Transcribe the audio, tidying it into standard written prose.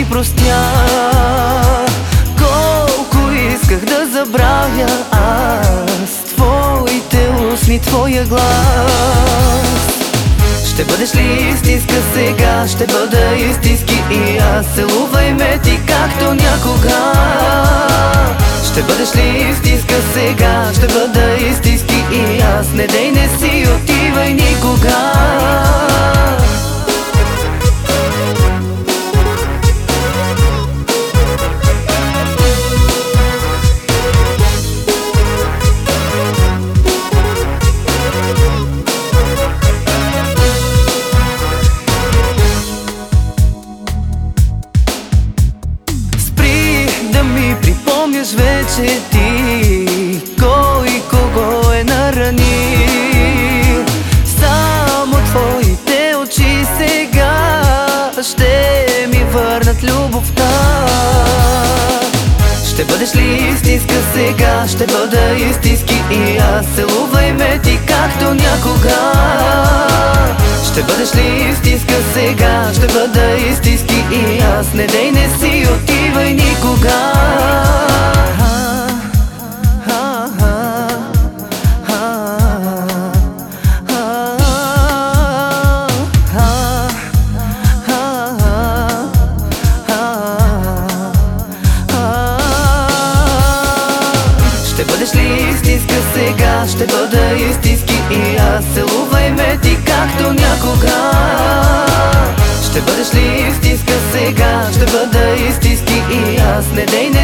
простя. Колко исках да забравя аз твоите устни, твоя глас. Ще бъдеш ли истинска сега? Ще бъда истински и аз. Целувай ме ти както някога. Ще бъдеш ли истинска сега? Ще бъда истински и аз. Не дей, не си отивай никога. Припомняш вече ти кой кого е наранил. Само твоите очи сега ще ми върнат любовта. Ще бъдеш ли истинска сега? Ще бъда истински и аз. Целувай ме ти както някога. Ще бъдеш ли истинска сега? Ще бъда истински и аз. Не дей, не си отивай никога. Ще бъдеш ли истинска сега? Ще бъда истински и аз. Целувай ме ти както някога. Ще бъдеш ли истинска сега? Ще бъда истински и аз. Не дей, не